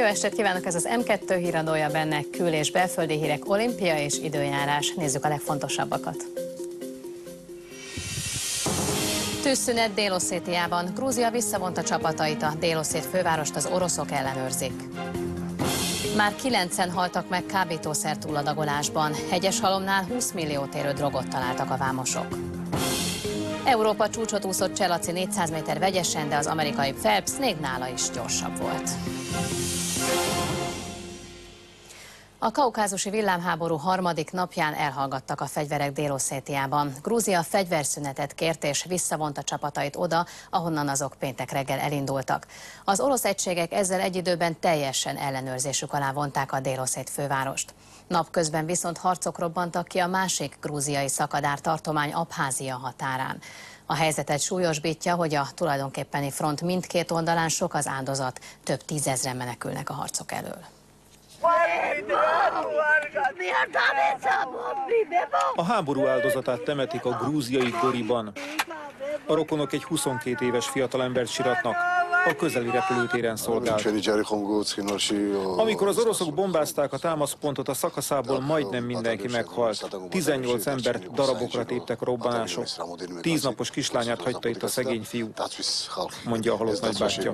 estét kívánok, ez az M2 híradója, benne kül- és belföldi hírek, olimpia és időjárás. Nézzük a legfontosabbakat. Tűzszünet Dél-Oszétiában. Grúzia visszavonta csapatait, a dél-oszét fővárost az oroszok ellenőrzik. Már 9-en haltak meg kábítószer túladagolásban. Hegyeshalomnál 20 milliót érő drogot találtak a vámosok. Európa csúcsot úszott Cselaci 400 méter vegyesen, de az amerikai Phelps még nála is gyorsabb volt. A kaukázusi villámháború harmadik napján elhallgattak a fegyverek Dél-Oszétiában. Grúzia fegyverszünetet kért és visszavonta csapatait oda, ahonnan azok péntek reggel elindultak. Az orosz egységek ezzel egy időben teljesen ellenőrzésük alá vonták a dél-oszét fővárost. Napközben viszont harcok robbantak ki a másik grúziai szakadár tartomány Abházia határán. A helyzetet súlyosbítja, hogy a tulajdonképpeni front mindkét oldalán sok az áldozat, több tízezren menekülnek a harcok elől. A háború áldozatát temetik a grúziai Goriban. A rokonok egy 22 éves fiatalembert siratnak, a közeli repülőtéren szolgált. Amikor az oroszok bombázták a támaszpontot, a szakaszából majdnem mindenki meghalt. 18 embert darabokra téptek a robbanások. 10 napos kislányát hagyta itt a szegény fiú, mondja a halott nagybátyja.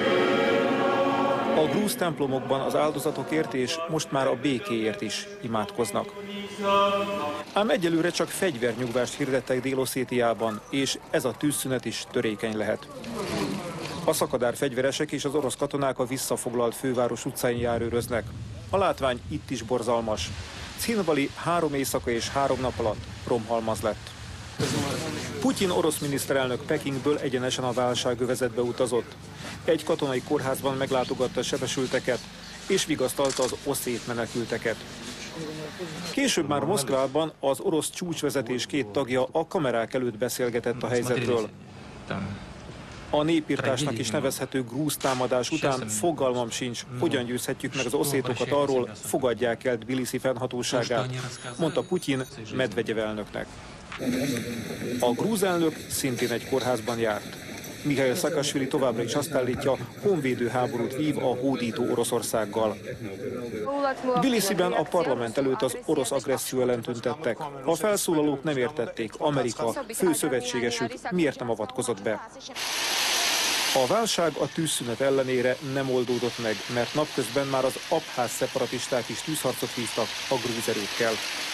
A grúz templomokban az áldozatokért és most már a békéért is imádkoznak. Ám egyelőre csak fegyvernyugvást hirdettek Dél-Oszétiában, és ez a tűzszünet is törékeny lehet. A szakadár fegyveresek és az orosz katonák a visszafoglalt főváros utcáin járőröznek. A látvány itt is borzalmas. Cinvali 3 éjszaka és 3 nap alatt romhalmaz lett. Putyin orosz miniszterelnök Pekingből egyenesen a válságövezetbe utazott. Egy katonai kórházban meglátogatta a sebesülteket, és vigasztalta az oszét menekülteket. Később már Moszkvában az orosz csúcsvezetés 2 tagja a kamerák előtt beszélgetett a helyzetről. A népirtásnak is nevezhető grúz támadás után fogalmam sincs, hogyan győzhetjük meg az oszétokat arról, fogadják el Tbilisi fennhatóságát, mondta Putyin Medvegyev elnöknek. A grúz elnök szintén egy kórházban járt. Mihail Szakasvili továbbra is azt állítja, honvédő háborút vív a hódító Oroszországgal. Tbilisiben a parlament előtt az orosz agresszió ellen tüntettek. A felszólalók nem értették, Amerika, fő szövetségesük miért nem avatkozott be. A válság a tűzszünet ellenére nem oldódott meg, mert napközben már az abház szeparatisták is tűzharcot vívtak a grúz erőkkel.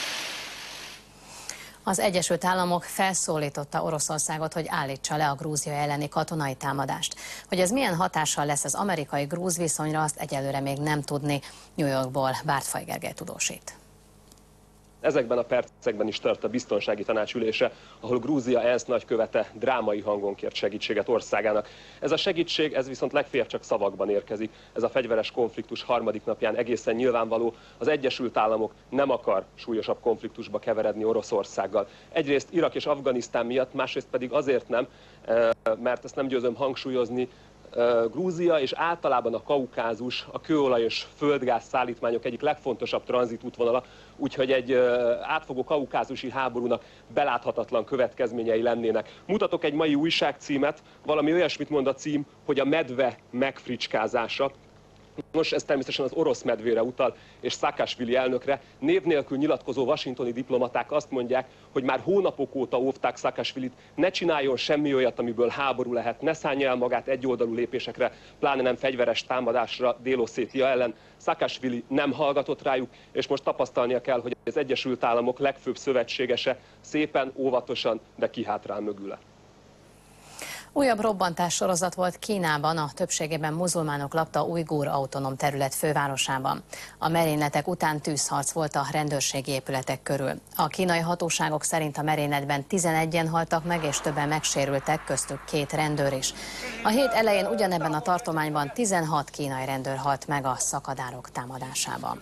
Az Egyesült Államok felszólította Oroszországot, hogy állítsa le a Grúzia elleni katonai támadást. Hogy ez milyen hatással lesz az amerikai-grúz viszonyra, azt egyelőre még nem tudni. New Yorkból Bártfai Gergely tudósít. Ezekben a percekben is tart a biztonsági tanács ülése, ahol Grúzia ENSZ nagykövete drámai hangon kért segítséget országának. Ez a segítség, ez viszont legfeljebb csak szavakban érkezik. Ez a fegyveres konfliktus harmadik napján egészen nyilvánvaló. Az Egyesült Államok nem akar súlyosabb konfliktusba keveredni Oroszországgal. Egyrészt Irak és Afganisztán miatt, másrészt pedig azért nem, mert ezt nem győzöm hangsúlyozni, Grúzia és általában a Kaukázus a kőolaj és földgáz szállítmányok egyik legfontosabb tranzitútvonala, úgyhogy egy átfogó kaukázusi háborúnak beláthatatlan következményei lennének. Mutatok egy mai újságcímet, valami olyasmit mond a cím, hogy a medve megfricskázása. Nos, ez természetesen az orosz medvére utal, és Szakasvili elnökre. Név nélkül nyilatkozó washingtoni diplomaták azt mondják, hogy már hónapok óta óvták Szakasvilit, ne csináljon semmi olyat, amiből háború lehet, ne szánja el magát egyoldalú lépésekre, pláne nem fegyveres támadásra Dél-Oszétia ellen. Szakasvili nem hallgatott rájuk, és most tapasztalnia kell, hogy az Egyesült Államok legfőbb szövetségese szépen, óvatosan, de kihátrál mögüle. Újabb robbantássorozat volt Kínában, a többségében muzulmánok lakta ujgur autonóm terület fővárosában. A merényletek után tűzharc volt a rendőrségi épületek körül. A kínai hatóságok szerint a merényletben 11-en haltak meg, és többen megsérültek, köztük 2 rendőr is. A hét elején ugyanebben a tartományban 16 kínai rendőr halt meg a szakadárok támadásában.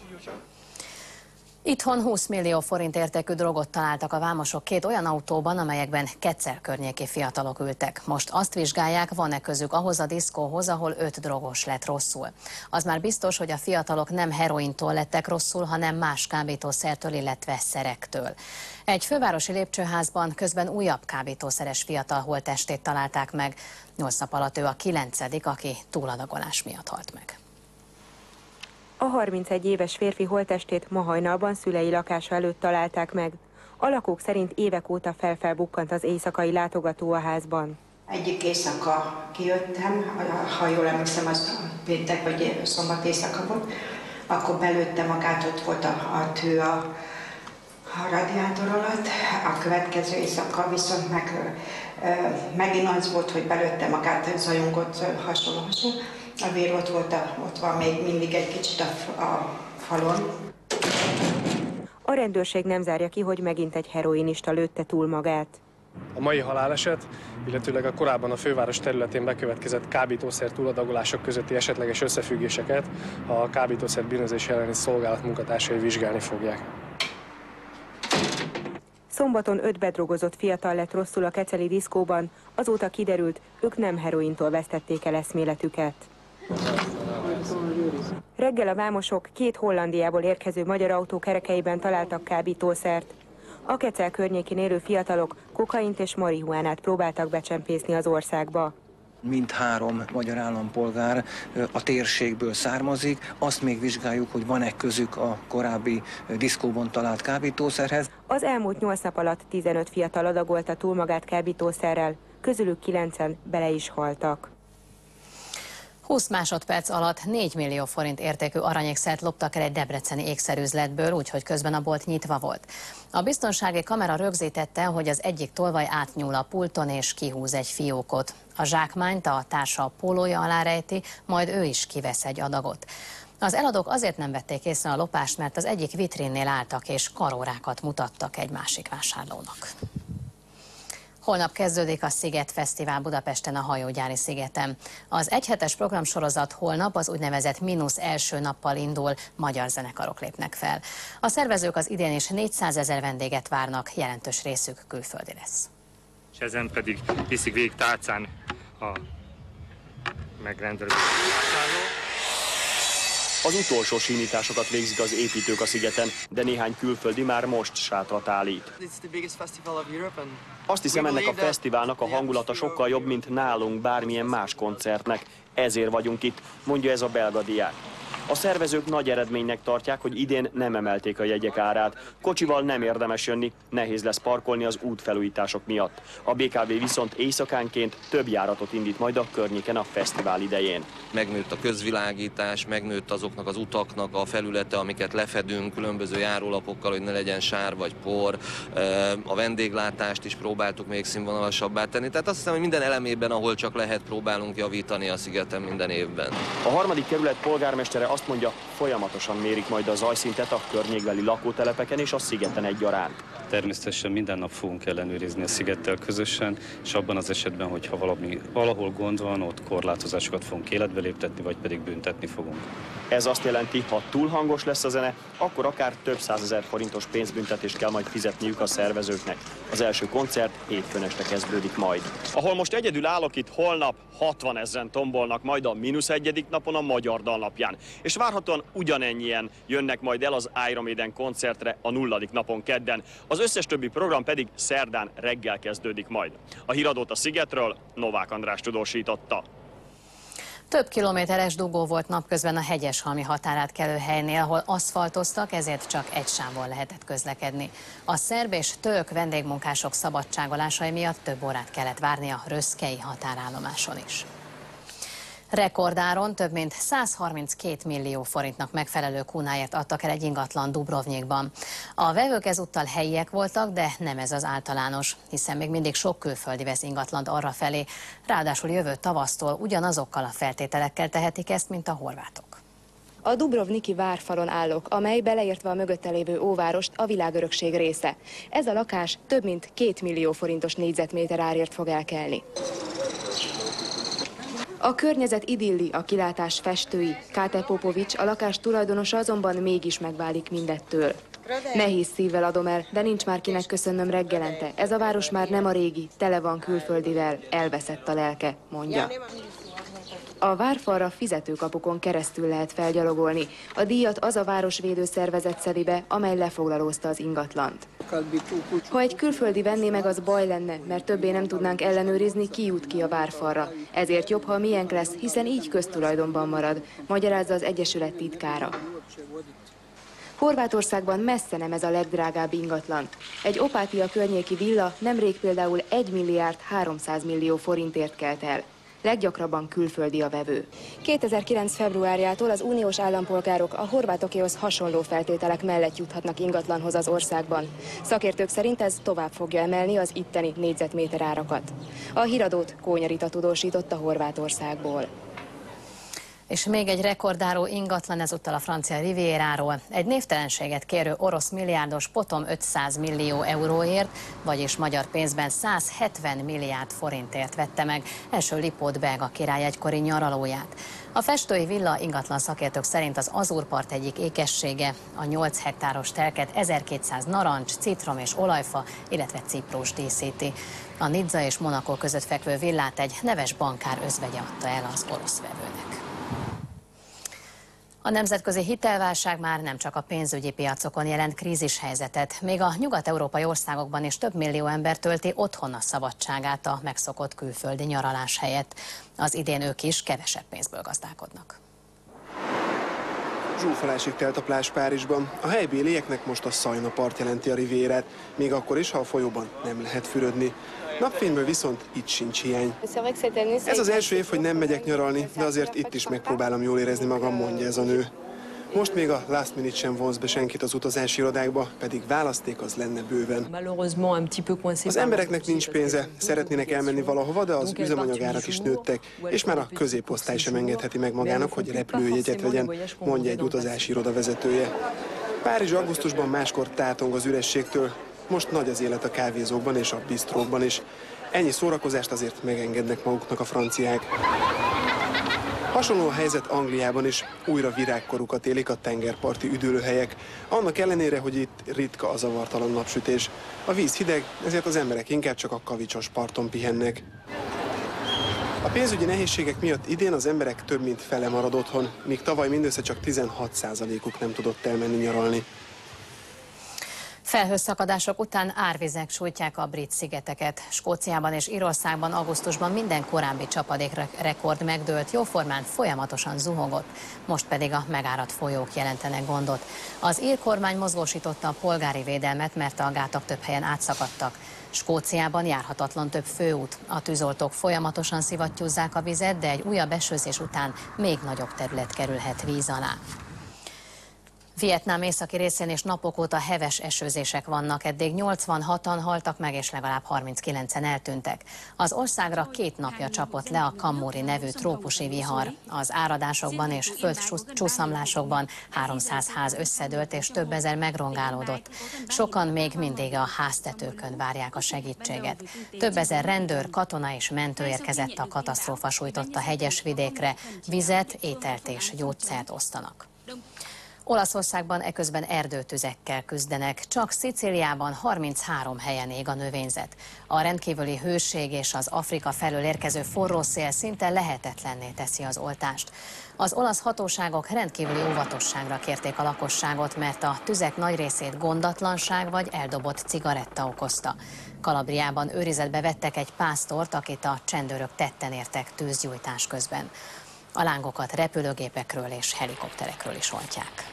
Itthon 20 millió forint értékű drogot találtak a vámosok 2 olyan autóban, amelyekben Kecel környéki fiatalok ültek. Most azt vizsgálják, van-e közük ahhoz a diszkóhoz, ahol 5 drogos lett rosszul. Az már biztos, hogy a fiatalok nem herointól lettek rosszul, hanem más kábítószertől, illetve szerektől. Egy fővárosi lépcsőházban közben újabb kábítószeres fiatal holttestét találták meg. 8 nap alatt ő a 9., aki túladagolás miatt halt meg. A 31 éves férfi holttestét ma hajnalban szülei lakása előtt találták meg. A lakók szerint évek óta felbukkant az éjszakai látogató a házban. Egyik éjszaka kijöttem, ha jól emlékszem, az péntek vagy szombat éjszaka volt, akkor belőtte magát, ott volt a tű a radiátor alatt. A következő éjszaka viszont megint az volt, hogy belőtte magát, zajongott, hasonló. A vér ott van még mindig egy kicsit a falon. A rendőrség nem zárja ki, hogy megint egy heroinista lőtte túl magát. A mai haláleset, illetőleg a korábban a főváros területén bekövetkezett kábítószer túladagolások közötti esetleges összefüggéseket a kábítószer bűnözés elleni szolgálat munkatársai vizsgálni fogják. Szombaton 5 bedrogozott fiatal lett rosszul a keceli diszkóban, azóta kiderült, ők nem herointól vesztették el eszméletüket. Reggel a vámosok 2 Hollandiából érkező magyar autó kerekeiben találtak kábítószert. A Kecel környékén élő fiatalok kokaint és marihuánát próbáltak becsempészni az országba. Mindhárom magyar állampolgár a térségből származik, azt még vizsgáljuk, hogy van-e közük a korábbi diszkóban talált kábítószerhez. Az elmúlt 8 nap alatt 15 fiatal adagolta túl magát kábítószerrel, közülük 9-en bele is haltak. 20 másodperc alatt 4 millió forint értékű aranyékszert loptak el egy debreceni ékszerüzletből, úgyhogy közben a bolt nyitva volt. A biztonsági kamera rögzítette, hogy az egyik tolvaj átnyúl a pulton és kihúz egy fiókot. A zsákmányt a társa a pólója alá rejti, majd ő is kivesz egy adagot. Az eladók azért nem vették észre a lopást, mert az egyik vitrinnél álltak és karórákat mutattak egy másik vásárlónak. Holnap kezdődik a Sziget Fesztivál Budapesten a Hajógyári szigeten. Az egyhetes programsorozat holnap az úgynevezett mínusz első nappal indul, magyar zenekarok lépnek fel. A szervezők az idén is 400 000 vendéget várnak, jelentős részük külföldi lesz. És ezen pedig viszik végig tálcán a megrendelő vásárló. Az utolsó simításokat végzik az építők a szigeten, de néhány külföldi már most sátrat állít. Azt hiszem, ennek a fesztiválnak a hangulata sokkal jobb, mint nálunk bármilyen más koncertnek. Ezért vagyunk itt, mondja ez a belga diák. A szervezők nagy eredménynek tartják, hogy idén nem emelték a jegyek árát. Kocsival nem érdemes jönni, nehéz lesz parkolni az útfelújítások miatt. A BKV viszont éjszakánként több járatot indít majd a környéken a fesztivál idején. Megnőtt a közvilágítás, megnőtt azoknak az utaknak a felülete, amiket lefedünk különböző járólapokkal, hogy ne legyen sár vagy por. A vendéglátást is próbáltuk még színvonalasabbá tenni. Tehát azt hiszem, hogy minden elemében, ahol csak lehet, próbálunk javítani a szigeten minden évben. A 3. kerület polgármestere azt mondja, folyamatosan mérik majd a zajszintet a környékbeli lakótelepeken és a szigeten egyaránt. Természetesen minden nap fogunk ellenőrizni a szigettel közösen, és abban az esetben, hogyha valahol gond van, ott korlátozásokat fogunk életbe léptetni, vagy pedig büntetni fogunk. Ez azt jelenti, ha túl hangos lesz a zene, akkor akár több 100 000 forintos pénzbüntetést kell majd fizetniük a szervezőknek. Az első koncert hétfőn este kezdődik majd. Ahol most egyedül állok itt, holnap 60 000 tombolnak majd a -1. napon a Magyar Dal napján. És várhatóan ugyanennyien jönnek majd el az Iron Maiden koncertre a 0. napon kedden. Az összes többi program pedig szerdán reggel kezdődik majd. A híradót a szigetről Novák András tudósította. Több kilométeres dugó volt napközben a Hegyeshalmi határátkelő helynél, ahol aszfaltoztak, ezért csak egy sávon lehetett közlekedni. A szerb és török vendégmunkások szabadságolásai miatt több órát kellett várni a röszkei határállomáson is. Rekordáron több mint 132 millió forintnak megfelelő kúnáért adtak el egy ingatlan Dubrovnikban. A vevők ezúttal helyiek voltak, de nem ez az általános, hiszen még mindig sok külföldi vesz ingatlant arrafelé, ráadásul jövő tavasztól ugyanazokkal a feltételekkel tehetik ezt, mint a horvátok. A dubrovniki várfalon állok, amely beleértve a mögötte lévő óvárost a világörökség része. Ez a lakás több mint 2 millió forintos négyzetméter árért fog elkelni. A környezet idilli, a kilátás festői. Káter Popovics, a lakás tulajdonosa azonban mégis megválik mindettől. Nehéz szívvel adom el, de nincs már kinek köszönnöm reggelente. Ez a város már nem a régi, tele van külföldivel, elveszett a lelke, mondja. A várfalra fizetőkapukon keresztül lehet felgyalogolni. A díjat az a városvédő szervezet szedi be, amely lefoglalózta az ingatlant. Ha egy külföldi venné meg, az baj lenne, mert többé nem tudnánk ellenőrizni, ki jut ki a várfalra. Ezért jobb, ha a miénk lesz, hiszen így köztulajdonban marad, magyarázza az Egyesület titkára. Horvátországban messze nem ez a legdrágább ingatlan. Egy Opátia környéki villa nemrég például 1 milliárd 300 millió forintért kelt el. Leggyakrabban külföldi a vevő. 2009. februárjától az uniós állampolgárok a horvátokéhoz hasonló feltételek mellett juthatnak ingatlanhoz az országban. Szakértők szerint ez tovább fogja emelni az itteni négyzetméter árakat. A híradót Kónya Rita tudósította Horvátországból. És még egy rekordáró ingatlan, ezúttal a francia Rivieráról. Egy névtelenséget kérő orosz milliárdos potom 500 millió euróért, vagyis magyar pénzben 170 milliárd forintért vette meg első Lipót belga király egykori nyaralóját. A festői villa ingatlan szakértők szerint az Azurpart egyik ékessége, a 8 hektáros telket 1200 narancs, citrom és olajfa, illetve ciprus díszíti. A Nizza és Monaco között fekvő villát egy neves bankár özvegye adta el az orosz vevőnek. A nemzetközi hitelválság már nem csak a pénzügyi piacokon jelent krízishelyzetet, még a nyugat-európai országokban is több millió ember tölti otthon a szabadságát a megszokott külföldi nyaralás helyett. Az idén ők is kevesebb pénzből gazdálkodnak. Zsúfolásig telt a plázs Párizsban. A helybélieknek most a Szajna part jelenti a Rivierát, még akkor is, ha a folyóban nem lehet fürödni. Napfényből viszont itt sincs hiány. Ez az első év, hogy nem megyek nyaralni, de azért itt is megpróbálom jól érezni magam, mondja ez a nő. Most még a last minute sem vonz be senkit az utazási irodákba, pedig választék az lenne bőven. Az embereknek nincs pénze, szeretnének elmenni valahova, de az üzemanyagárak is nőttek, és már a középosztály sem engedheti meg magának, hogy repülőjegyet vegyen, mondja egy utazási iroda vezetője. Párizs augusztusban máskor tátong az ürességtől, most nagy az élet a kávézókban és a bistrókban is. Ennyi szórakozást azért megengednek maguknak a franciák. Hasonló a helyzet Angliában is, újra virágkorukat élik a tengerparti üdülőhelyek, annak ellenére, hogy itt ritka a zavartalan napsütés. A víz hideg, ezért az emberek inkább csak a kavicsos parton pihennek. A pénzügyi nehézségek miatt idén az emberek több mint fele marad otthon, míg tavaly mindössze csak 16%-uk nem tudott elmenni nyaralni. Felhőszakadások után árvizek sújtják a brit szigeteket. Skóciában és Írországban augusztusban minden korábbi csapadékrekord megdőlt, jóformán folyamatosan zuhogott, most pedig a megáradt folyók jelentenek gondot. Az ír kormány mozgósította a polgári védelmet, mert a gátak több helyen átszakadtak. Skóciában járhatatlan több főút. A tűzoltók folyamatosan szivattyúzzák a vizet, de egy újabb esőzés után még nagyobb terület kerülhet víz alá. Vietnám északi részén és napok óta heves esőzések vannak, eddig 86-an haltak meg és legalább 39-en eltűntek. Az országra 2 napja csapott le a Kammuri nevű trópusi vihar. Az áradásokban és földcsúszamlásokban 300 ház összedőlt és több ezer megrongálódott. Sokan még mindig a háztetőkön várják a segítséget. Több ezer rendőr, katona és mentő érkezett a katasztrófa sújtotta hegyes vidékre, vizet, ételt és gyógyszert osztanak. Olaszországban eközben erdőtüzekkel küzdenek, csak Szicíliában 33 helyen ég a növényzet. A rendkívüli hőség és az Afrika felől érkező forró szél szinte lehetetlenné teszi az oltást. Az olasz hatóságok rendkívüli óvatosságra kérték a lakosságot, mert a tüzek nagy részét gondatlanság vagy eldobott cigaretta okozta. Kalabriában őrizetbe vettek egy pásztort, akit a csendőrök tetten értek tűzgyújtás közben. A lángokat repülőgépekről és helikopterekről is oltják.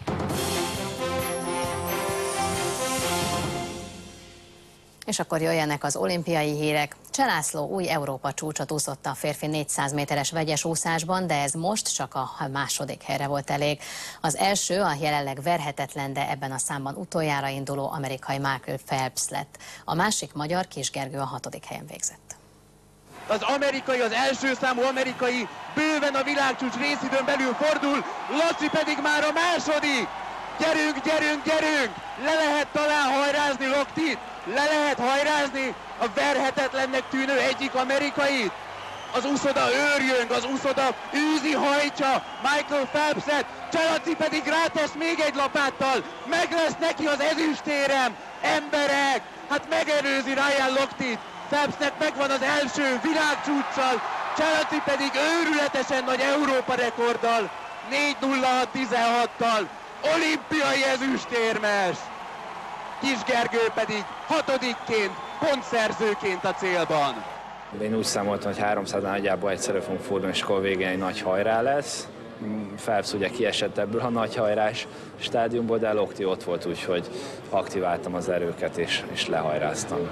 És akkor jöjjenek az olimpiai hírek. Cseh László új Európa csúcsot úszott a férfi 400 méteres vegyes úszásban, de ez most csak a második helyre volt elég. Az első a jelenleg verhetetlen, de ebben a számban utoljára induló amerikai Michael Phelps lett. A másik magyar Kis Gergő a 6. helyen végzett. Az amerikai, az első számú amerikai bőven a világcsúcs részidőn belül fordul, Laci pedig már a második. Gyerünk, gyerünk, gyerünk! Le lehet talán hajrázni Loktit, le lehet hajrázni a verhetetlennek tűnő egyik amerikait. Az úszoda őrjöng, az úszoda űzi, hajtsa Michael Phelpset, Cselaci pedig rátesz még egy lapáttal, meg lesz neki az ezüstérem. Emberek, hát megelőzi Ryan Loktit. Phelpsnek megvan az első világcsúccsal, Cselaci pedig őrületesen nagy Európa rekorddal, 4:06:16-tal, olimpiai ezüstérmes. Kis Gergő pedig 6-ként, pontszerzőként a célban. Én úgy számoltam, hogy 300-nál nagyjából egyszerre fogunk fordulni, és akkor végén egy nagy hajrá lesz. Phelps ugye kiesett ebből a nagy hajrás stádiumból, de Lokti ott volt, úgyhogy aktiváltam az erőket és lehajráztam.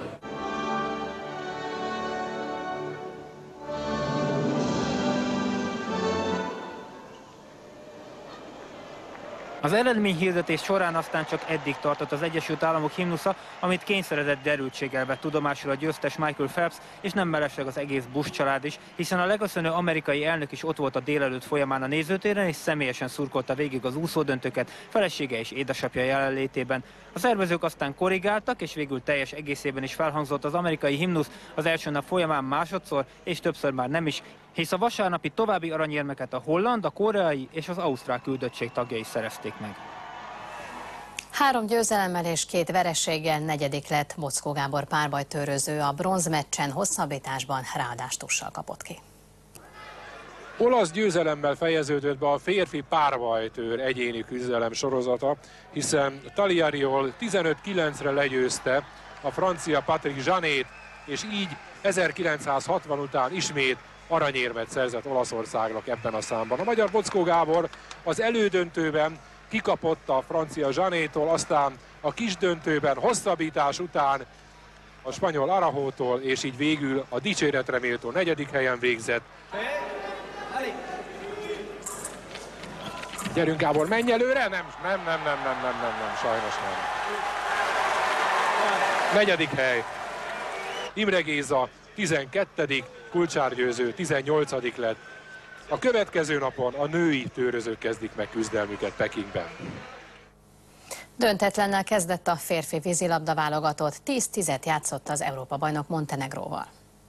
Az eredményhirdetés során aztán csak eddig tartott az Egyesült Államok himnusza, amit kényszeredett derültséggel vett tudomásul a győztes Michael Phelps, és nem mellesleg az egész Bush család is, hiszen a leköszönő amerikai elnök is ott volt a délelőtt folyamán a nézőtéren, és személyesen szurkolta végig az úszódöntőket felesége és édesapja jelenlétében. A szervezők aztán korrigáltak, és végül teljes egészében is felhangzott az amerikai himnusz, az első nap folyamán másodszor, és többször már nem is, hisz a vasárnapi további aranyérmeket a holland, a koreai és az ausztrál küldöttség tagjai szerezték meg. 3 győzelemmel és 2 vereséggel negyedik lett Boczkó Gábor párbajtőröző, a bronzmeccsen hosszabbításban ráadástussal kapott ki. Olasz győzelemmel fejeződött be a férfi párbajtőr egyéni küzdelem sorozata, hiszen Tagliariol 15-9-re legyőzte a francia Patrick Jeannet, és így 1960 után ismét aranyérmet szerzett Olaszországnak ebben a számban. A magyar Boczkó Gábor az elődöntőben kikapott a francia Jeannettól, aztán a kisdöntőben hosszabbítás után a spanyol Arajótól, és így végül a dicséretre méltó 4. helyen végzett. Gyerünk Gábor, menj előre! Nem, sajnos nem. 4. hely. Imre Géza 12., Kulcsár Győző 18. lett. A következő napon a női tőrözők kezdik meg küzdelmüket Pekingben. Döntetlennel kezdett a férfi vízilabda válogatott, 10-10-et játszott az Európa-bajnok Montenegróval.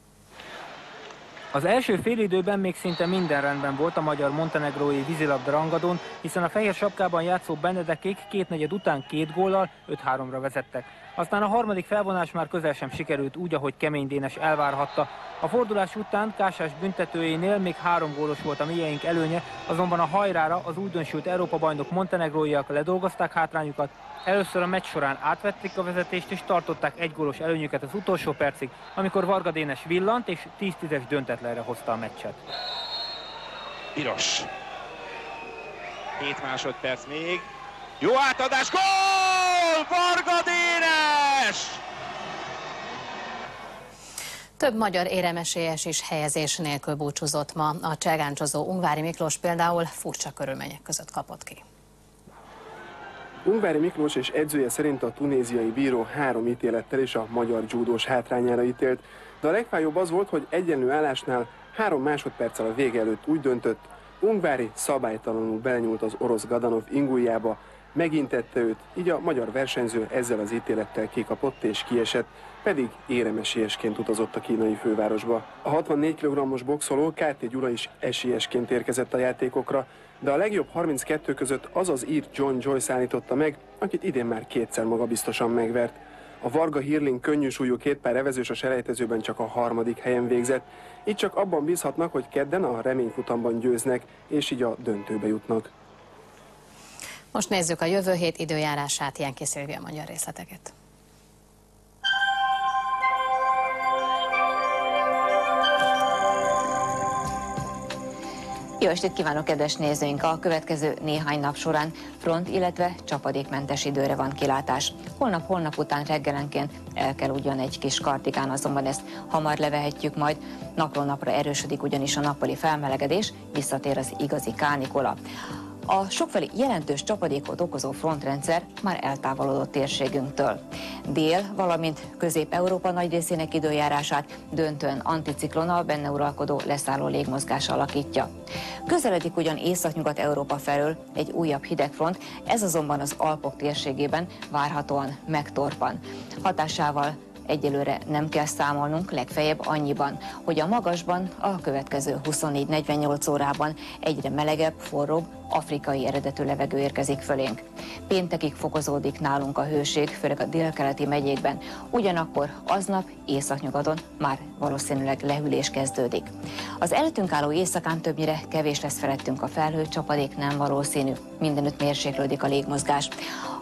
Az első félidőben még szinte minden rendben volt a magyar montenegrói vízilabda rangadón, hiszen a fehér sapkában játszó Benedekék 2/4 után 2 góllal 5-3-ra vezettek. Aztán a harmadik felvonás már közel sem sikerült úgy, ahogy Kemény Dénes elvárhatta. A fordulás után Kásás büntetőjénél még 3 gólos volt a mieink előnye, azonban a hajrára az újdonsült Európa-bajnok montenegróiak ledolgozták hátrányukat. Először a meccs során átvették a vezetést, és tartották 1 gólos előnyüket az utolsó percig, amikor Varga Dénes villant és 10-10-es döntetlenre hozta a meccset. Piros. 7 másodperc még. Jó átadás, gól! Varga Dénes! Több magyar éremesélyes is helyezés nélkül búcsúzott ma. A cselgáncsozó Ungvári Miklós például furcsa körülmények között kapott ki. Ungvári Miklós és edzője szerint a tunéziai bíró 3 ítélettel is a magyar dzsúdós hátrányára ítélt, de a legfájóbb az volt, hogy egyenlő állásnál 3 másodperccel a vége előtt úgy döntött, Ungvári szabálytalanul belenyúlt az orosz Gadanov ingújába, megintette őt, így a magyar versenyző ezzel az ítélettel kikapott és kiesett, pedig éremesélyesként utazott a kínai fővárosba. A 64 kg-os boxoló Kárté Gyula is esélyesként érkezett a játékokra, de a legjobb 32 között az az ír John Joyce állította meg, akit idén már 2-szer magabiztosan megvert. A Varga Hirling könnyűsúlyú kétpár evezős a selejtezőben csak a 3. helyen végzett, így csak abban bízhatnak, hogy kedden a reményfutamban győznek, és így a döntőbe jutnak. Most nézzük a jövő hét időjárását, Jenki Szilvia magyar részleteket. Jó estét kívánok, kedves nézőink! A következő néhány nap során front, illetve csapadékmentes időre van kilátás. Holnap után reggelenként elkerüljön egy kis kardigán, azonban ezt hamar levehetjük majd. Napról napra erősödik ugyanis a nappali felmelegedés, visszatér az igazi kánikula. A sokfelé jelentős csapadékot okozó frontrendszer már eltávolodott térségünktől. Dél, valamint Közép-Európa nagy részének időjárását döntően anticiklonnal benne uralkodó leszálló légmozgás alakítja. Közeledik ugyan Északnyugat-Európa felől egy újabb hidegfront, ez azonban az Alpok térségében várhatóan megtorpan. Hatásával egyelőre nem kell számolnunk, legfeljebb annyiban, hogy a magasban a következő 24-48 órában egyre melegebb, forróbb, afrikai eredetű levegő érkezik fölénk. Péntekig fokozódik nálunk a hőség, főleg a délkeleti megyékben, ugyanakkor aznap északnyugaton már valószínűleg lehűlés kezdődik. Az előttünk álló éjszakán többnyire kevés lesz felettünk a felhő, csapadék nem valószínű, mindenütt mérséklődik a légmozgás.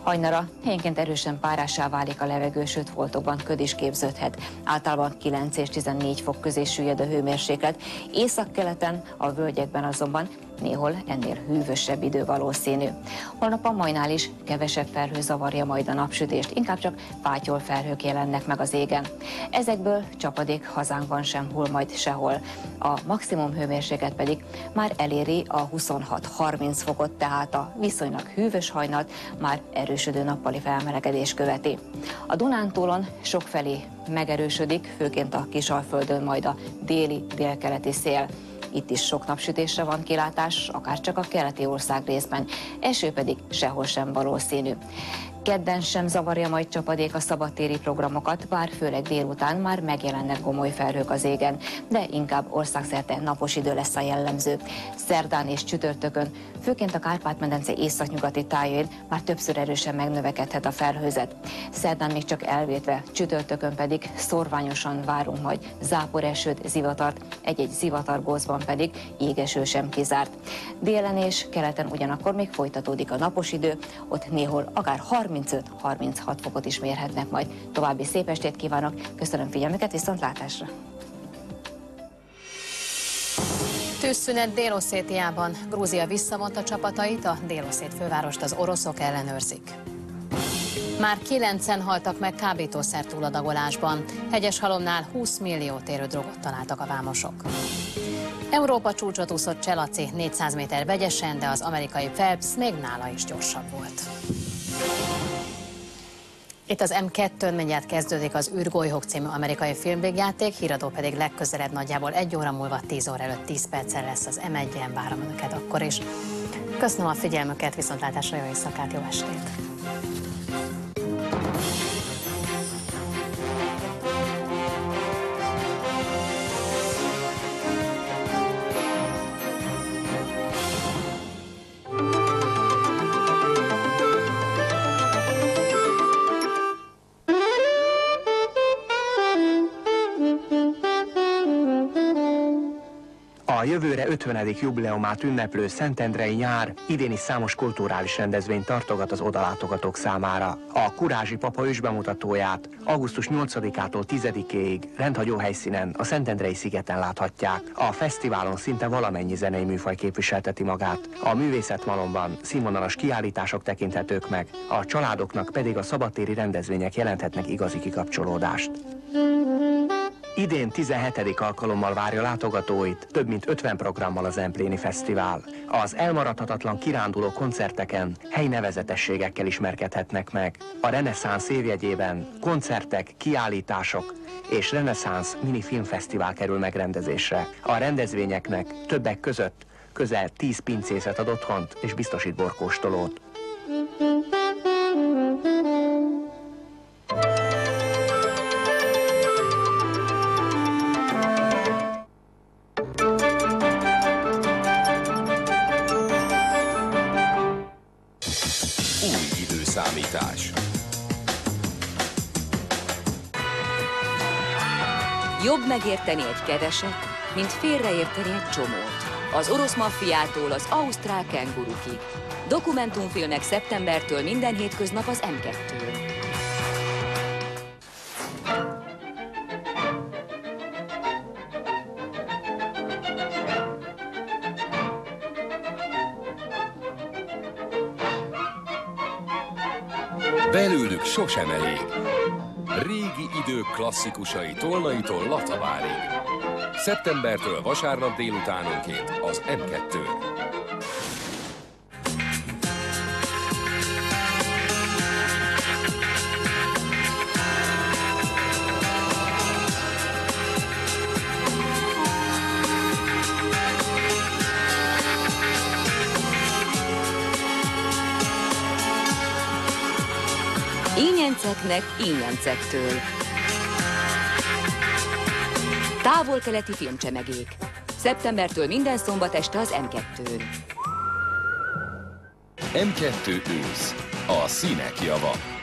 Hajnalra helyenként erősen párássá válik a levegő, sőt foltokban köd is képződhet. Általában 9 és 14 fok közé süllyed a hőmérséklet, északkeleten, a völgyekben azonban néhol ennél hűvösebb idő valószínű. Holnap a majnál is kevesebb felhő zavarja majd a napsütést, inkább csak fátyol felhők jelennek meg az égen. Ezekből csapadék hazánkban sem hull majd sehol. A maximum hőmérséklet pedig már eléri a 26-30 fokot, tehát a viszonylag hűvös hajnalt már erősödő nappali felmelegedés követi. A Dunántúlon sokfelé megerősödik, főként a Kisalföldön majd a déli-délkeleti szél. Itt is sok napsütésre van kilátás, akárcsak a keleti ország részben, eső pedig sehol sem valószínű. Kedden sem zavarja majd csapadék a szabadtéri programokat, bár főleg délután már megjelennek gomoly felhők az égen, de inkább országszerte napos idő lesz a jellemző. Szerdán és csütörtökön, főként a Kárpát-medence északnyugati tájain már többször erősen megnövekedhet a felhőzet. Szerdán még csak elvétve, csütörtökön pedig szorványosan várunk majd záporesőt, zivatart, egy-egy zivatargózban pedig jégeső sem kizárt. Délen és keleten ugyanakkor még folytatódik a napos idő, ott néhol akár 35-36 fokot is mérhetnek majd. További szép estét kívánok, köszönöm figyelmüket, viszontlátásra! Tűzszünet Dél-Oszétiában. Grúzia visszavonta csapatait, a dél-oszét fővárost az oroszok ellenőrzik. Már 9-en haltak meg kábítószer túladagolásban. Hegyeshalomnál 20 milliót érő drogot találtak a vámosok. Európa csúcsot úszott Cselaci 400 méter vegyesen, de az amerikai Phelps még nála is gyorsabb volt. Itt az M2-n mindjárt kezdődik az űrgolyhok című amerikai filmvégjáték, híradó pedig legközelebb nagyjából 1 óra múlva 10 óra előtt 10 perccel lesz az M1-en, várom önöket akkor is. Köszönöm a figyelmüket, viszontlátásra, jó éjszakát, jó estét! A jövőre 50. jubileumát ünneplő Szentendrei nyár idén is számos kulturális rendezvényt tartogat az odalátogatók számára. A Kurázsi Papa ősbemutatóját augusztus 8-ától 10-éig rendhagyó helyszínen, a Szentendrei szigeten láthatják. A fesztiválon szinte valamennyi zenei műfaj képviselteti magát. A művészetmalomban színvonalas kiállítások tekinthetők meg, a családoknak pedig a szabadtéri rendezvények jelenthetnek igazi kikapcsolódást. Idén 17. alkalommal várja látogatóit, több mint 50 programmal az Empléni Fesztivál. Az elmaradhatatlan kiránduló koncerteken helynevezetességekkel ismerkedhetnek meg. A reneszánsz évjegyében koncertek, kiállítások és reneszánsz mini filmfesztivál kerül megrendezésre. A rendezvényeknek többek között közel 10 pincészet ad otthont és biztosít borkóstolót. Jobb megérteni egy keveset, mint félreérteni egy csomót. Az orosz maffiától az ausztrál kengurukig. Dokumentumfilmek szeptembertől minden hétköznap az M2-n. Belőlük sosem elég. Régi idők klasszikusai Tolnaitól Latavárig. Szeptembertől vasárnap délutánonként az M2-n. Ínyenceknek ínyencektől. Távol-keleti filmcsemegék. Szeptembertől minden szombat este az M2-n. M2 ősz. A színek java.